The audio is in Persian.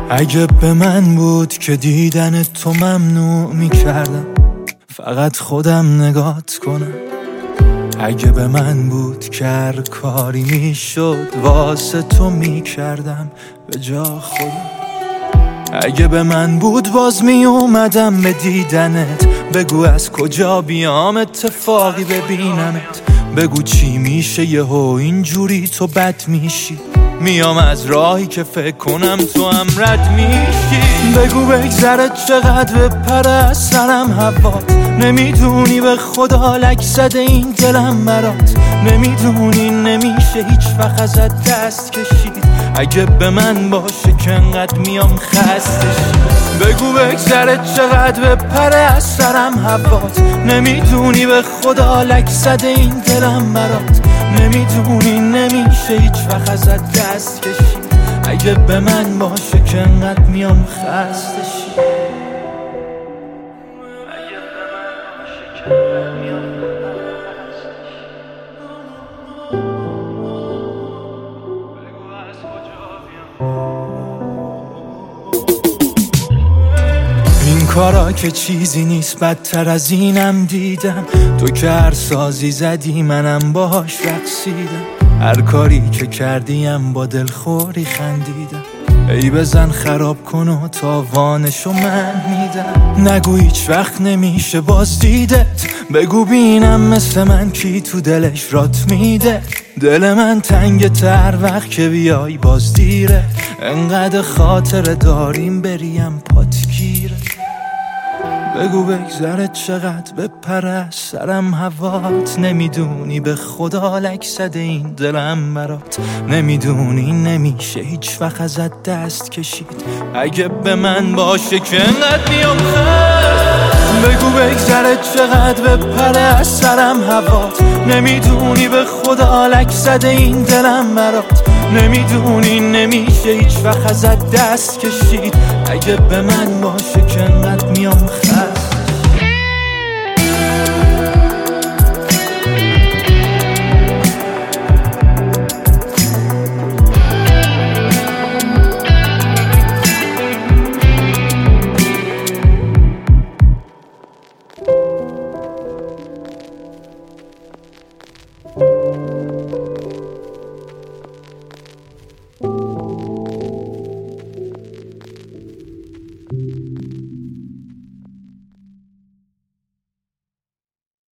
اگه به من بود که دیدن تو ممنوع میکردم فقط خودم نگات کنم. اگه به من بود که هر کاری میشد واسه تو میکردم به جا خودم. اگه به من بود باز می اومدم به دیدنت. بگو از کجا بیام اتفاقی ببینمت. بگو چی میشه یهو اینجوری تو بد میشی. میام از راهی که فکر کنم تو هم رد میشی. بگو بگذره چقدر بپره از سرم هوات. نمیدونی به خدا لک زده این دلم برات. نمیدونی نمیشه هیچ وقت ازت دست کشید. اگه به من باشه که انقدر میام خستشی. بگو بگذره چقدر بپره از سرم هوات. نمیدونی به خدا لک زده این دلم برات. نمیدونی نمیشه هیچ وقت ازت دست کشید. اگه به من باشه که انقدر میام خستشی. این کارا که چیزی نیست بدتر از اینم دیدم. تو که هر سازی زدی منم باهاش رقصیدم. هر کاری که کردیم با دلخوری خندیدم. ای بزن خراب کن و تاوانشو من میدم. نگو هیچ وقت نمیشه باز دیدت. بگو بینم مثل من کی تو دلش رات میده. دل من تنگ تر وقت که بیای باز دیره. انقدر خاطر داریم بریم پات گیره. بگو بگذره چقدر بپره از سرم هوات. نمیدونی به خدا لک زده این دلم برات. نمیدونی نمیشه هیچ وقت ازت دست کشید. اگه به من باشه که انقدر میام بگو بگذره چقدر بپره از سرم هوات. نمیدونی به خدا لک زده این دلم برات. نمیدونی نمیشه هیچ وقت ازت دست کشید. اگه به من باشه که انقدر میام